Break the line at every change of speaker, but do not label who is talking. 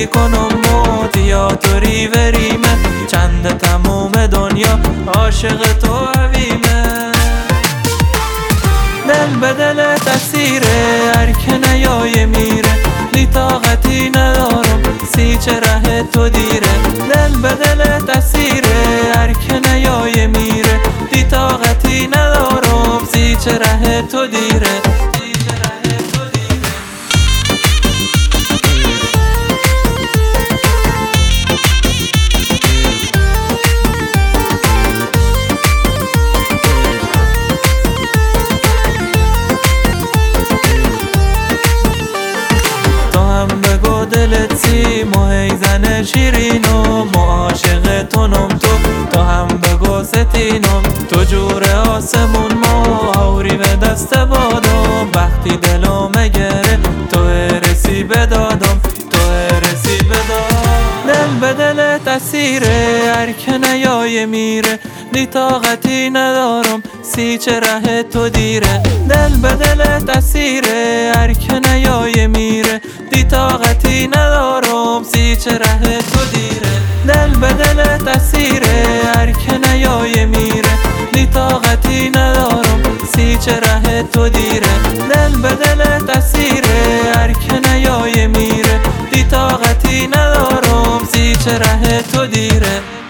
بازی کنم تئاتری وریمه، چند تموم دنیا عاشق تو عویمه. دل به دل تسیره هر که نیای میره، بی طاقتی ندارم سی چه ره تو دیره. دل به دل تسیره هر که نیای میره، بی طاقتی ندارم سی چه ره تو دیره. دلت سیم و هیزن شیرینم، عاشق تونم تو هم بگو ستینم. تو جور آسمون ما آوری به دست بادم، وقتی دلو مگره تو رسی بدادم، تو رسی بدادم. دل به دل تسیره هر که نیای میره، بی طاقتی ندارم سی چه ره تو دیره. دل به دل تسیره هر که نیای میره، بی طاقتی ندارم سی چه ره تو دیره. دل به دل تسیره هر که نیای میره، بی طاقتی ندارم سی چه ره تو دیره. دل به دل تسیره هر که نیای میره، بی طاقتی ندارم سی چه ره تو دیره.